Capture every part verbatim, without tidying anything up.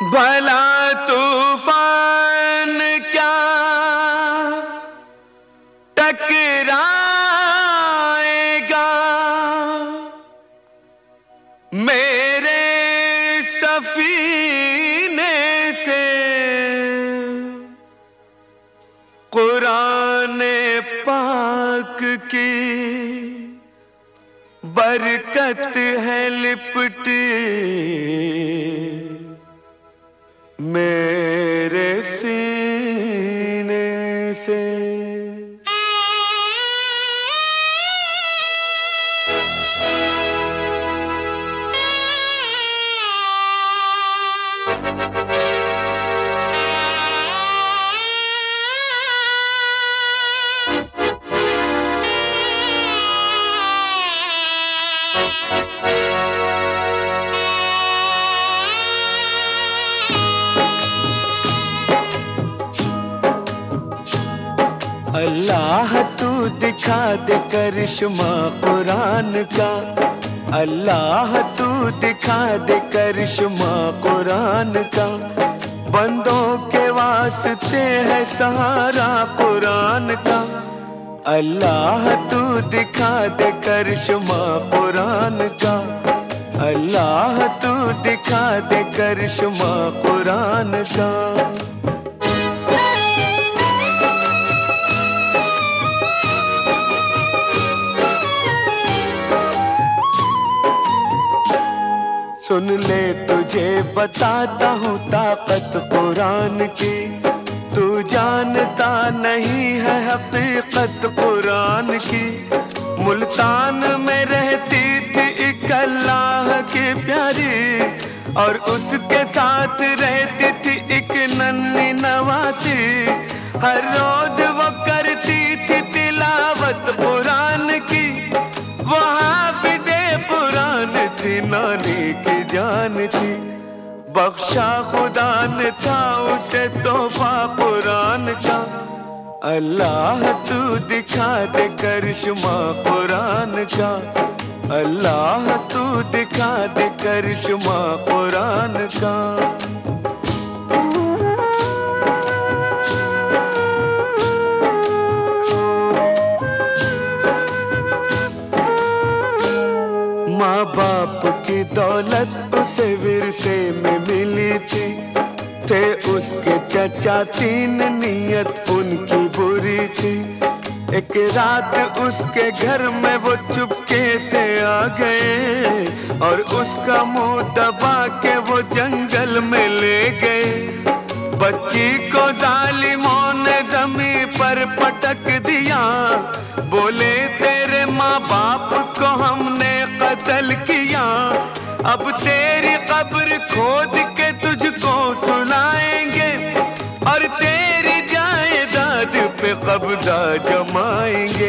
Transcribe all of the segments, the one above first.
भला तूफान क्या टकराएगा मेरे सफीने से। कुरान पाक की बरकत है लिपटी मेरे सीने से। अल्लाह तू दिखा दे करिश्मा कुरान का। अल्लाह तू दिखा दे करिश्मा कुरान का। बंदों के वास्ते है सहारा कुरान का। अल्लाह तू दिखा दे करिश्मा कुरान का। अल्लाह तू दिखा दे करिश्मा कुरान का। सुन ले तुझे बताता हूँ ताकत कुरान की। तू जानता नहीं है हकीकत कुरान की। मुल्तान में रहती थी एक अल्लाह की प्यारी और उसके साथ रहती थी एक नन्ही नवासी। हर रोज वो करती थी तिलावत कुरान की। वो हाफिज़े कुरान थी, नानी की जान थी। बख्शा खुदा ने था उसे तोहफा कुरान का। अल्लाह तू दिखा दे करिश्मा कुरान का। अल्लाह तू दिखा दे करिश्मा कुरान का। माँ बाप की दौलत उसे विरसे में मिली थी। थे उसके चचा तीन, नियत उनकी बुरी थी। एक रात उसके घर में वो चुपके से आ गए और उसका मुंह दबा के वो जंगल में ले गए। बच्ची को जालिमों ने जमीन पर पटक दिया। बोले तेरे माँ बाप को हमने कत्ल किया। अब तेरी कब्र खोद के तुझको सुलाएंगे और तेरी जायदाद पे कब्जा जमाएंगे।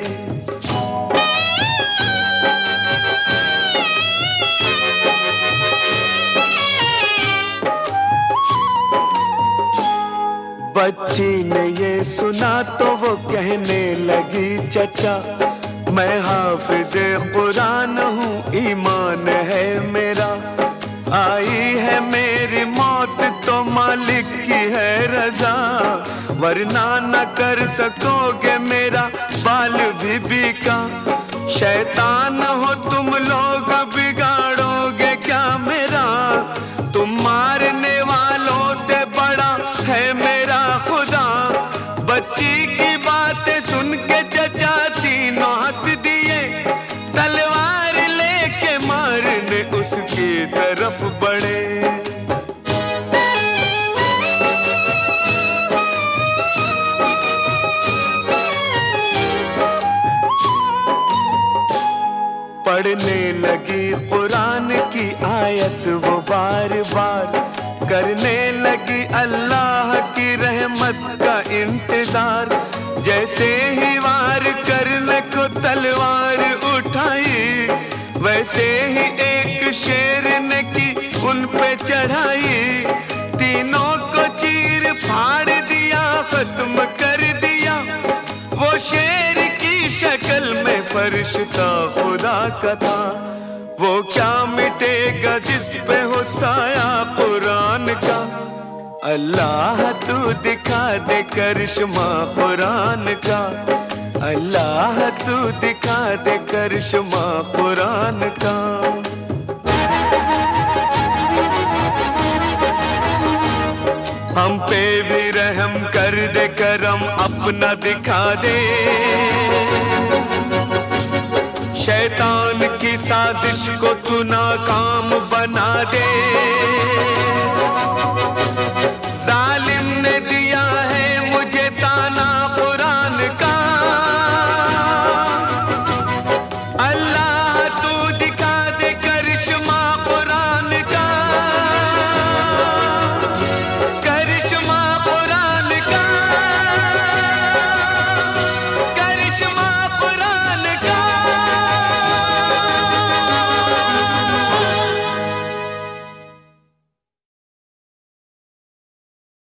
बच्ची ने ये सुना तो वो कहने लगी चचा मैं हाफिज़े कुरान हूँ, ईमान है मेरा। आई है मेरी मौत तो मालिक की है रजा, वरना न कर सकोगे मेरा बाल भी बिका। शैतान हो तुम लोग बिगाड़ोगे क्या मेरा। तुम मारने वालों से बड़ा है मेरा खुदा। बच्ची की बातें सुन के चचा तीनों हंस दिए। तलवार लेके मारने उसकी तरफ बढ़े। पढ़ने लगी कुरान की आयत वो बार बार। करने लगी अल्लाह की रहमत का इंतजार। जैसे ही वार करने को तलवार उठाई, वैसे ही एक शेर ने की उन पे चढ़ाई। तीनों को चीर फाड़ दिया, खत्म कर दिया। वो शेर की शक्ल में फरिश्ता खुदा का था। वो क्या मिटेगा जिस पे हो साया कुरान का। अल्लाह तू दिखा दे करिश्मा कुरान का, अल्लाह तू दिखा दे करिश्मा कुरान का। हम पे भी रहम कर दे, करम अपना दिखा दे, शैतान की साजिश को तू नाकाम बना दे।